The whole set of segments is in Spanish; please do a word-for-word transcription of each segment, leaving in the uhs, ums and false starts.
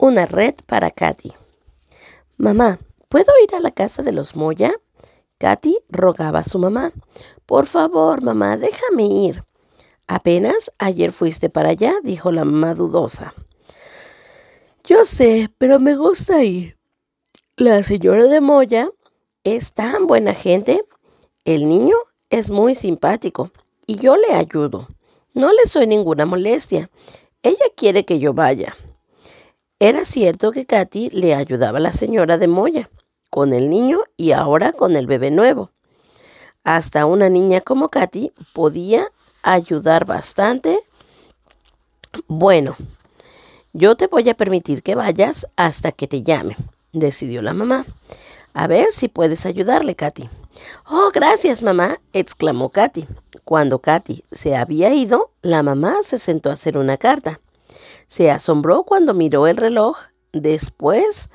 Una red para Katy. Mamá, ¿puedo ir a la casa de los Moya? Katy rogaba a su mamá. Por favor, mamá, déjame ir. Apenas ayer fuiste para allá, dijo la mamá dudosa. Yo sé, pero me gusta ir. La señora de Moya es tan buena gente. El niño es muy simpático y yo le ayudo. No le soy ninguna molestia. Ella quiere que yo vaya. Era cierto que Katy le ayudaba a la señora de Moya con el niño y ahora con el bebé nuevo. Hasta una niña como Katy podía ayudar bastante. Bueno, yo te voy a permitir que vayas hasta que te llame, decidió la mamá. A ver si puedes ayudarle, Katy. Oh, gracias, mamá, exclamó Katy. Cuando Katy se había ido, la mamá se sentó a hacer una carta. Se asombró cuando miró el reloj después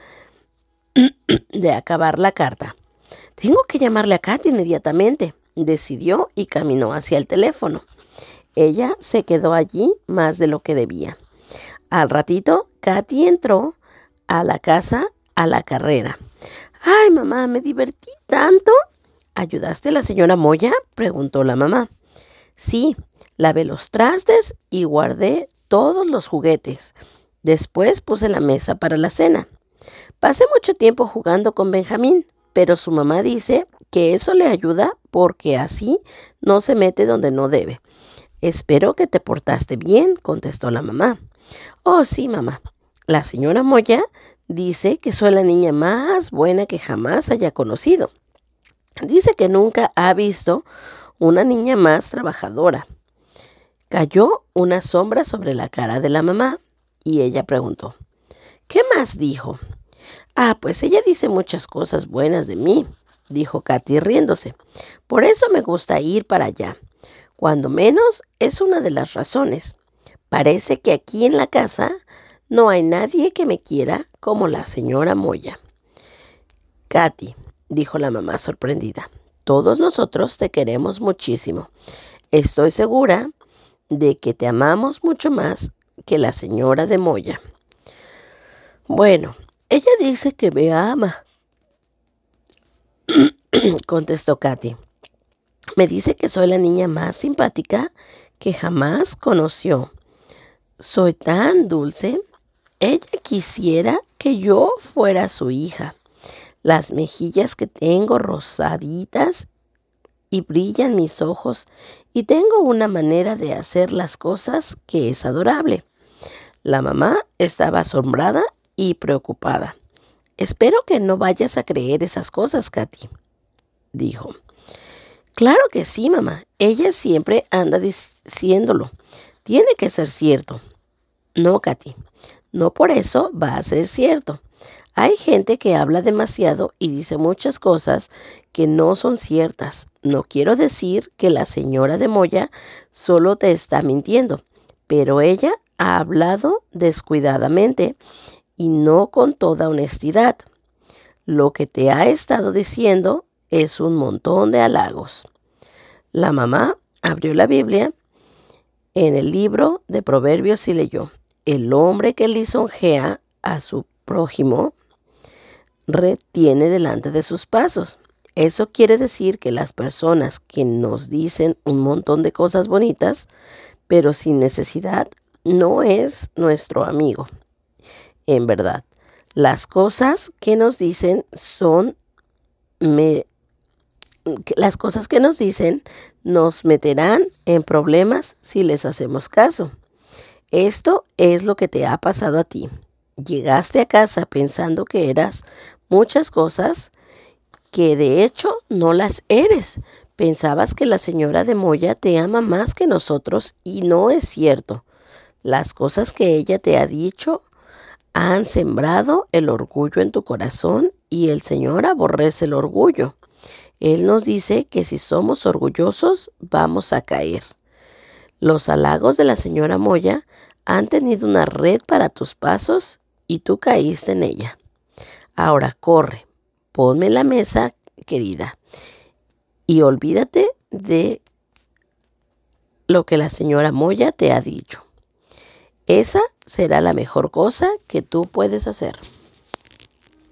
de acabar la carta. Tengo que llamarle a Katy inmediatamente, decidió y caminó hacia el teléfono. Ella se quedó allí más de lo que debía. Al ratito, Katy entró a la casa a la carrera. ¡Ay, mamá, me divertí tanto! ¿Ayudaste a la señora Moya?, preguntó la mamá. Sí, lavé los trastes y guardé todos los juguetes. Después puse la mesa para la cena. Pasé mucho tiempo jugando con Benjamín, pero su mamá dice que eso le ayuda porque así no se mete donde no debe. Espero que te portaste bien, contestó la mamá. Oh, sí, mamá. La señora Moya dice que soy la niña más buena que jamás haya conocido. Dice que nunca ha visto una niña más trabajadora. Cayó una sombra sobre la cara de la mamá y ella preguntó, ¿qué más dijo? Ah, pues ella dice muchas cosas buenas de mí, dijo Katy riéndose. Por eso me gusta ir para allá. Cuando menos es una de las razones. Parece que aquí en la casa no hay nadie que me quiera como la señora Moya. Katy, dijo la mamá sorprendida, todos nosotros te queremos muchísimo. Estoy segura de que te amamos mucho más que la señora de Moya. Bueno, ella dice que me ama, contestó Katy. Me dice que soy la niña más simpática que jamás conoció. Soy tan dulce. Ella quisiera que yo fuera su hija. Las mejillas que tengo rosaditas y brillan mis ojos y tengo una manera de hacer las cosas que es adorable. La mamá estaba asombrada y preocupada. Espero que no vayas a creer esas cosas, Katy, dijo. Claro que sí, mamá. Ella siempre anda diciéndolo. Tiene que ser cierto. No, Katy. No por eso va a ser cierto. Hay gente que habla demasiado y dice muchas cosas que no son ciertas. No quiero decir que la señora de Moya solo te está mintiendo, pero ella ha hablado descuidadamente y no con toda honestidad. Lo que te ha estado diciendo es un montón de halagos. La mamá abrió la Biblia en el libro de Proverbios y leyó: el hombre que lisonjea a su prójimo retiene delante de sus pasos. Eso quiere decir que las personas que nos dicen un montón de cosas bonitas, pero sin necesidad, no es nuestro amigo. En verdad, las cosas que nos dicen son me, las cosas que nos dicen nos meterán en problemas si les hacemos caso. Esto es lo que te ha pasado a ti. Llegaste a casa pensando que eras muchas cosas que de hecho no las eres. Pensabas que la señora de Moya te ama más que nosotros y no es cierto. Las cosas que ella te ha dicho han sembrado el orgullo en tu corazón y el Señor aborrece el orgullo. Él nos dice que si somos orgullosos vamos a caer. Los halagos de la señora Moya han tenido una red para tus pasos y tú caíste en ella. Ahora corre, ponme en la mesa, querida, y olvídate de lo que la señora Moya te ha dicho. Esa será la mejor cosa que tú puedes hacer.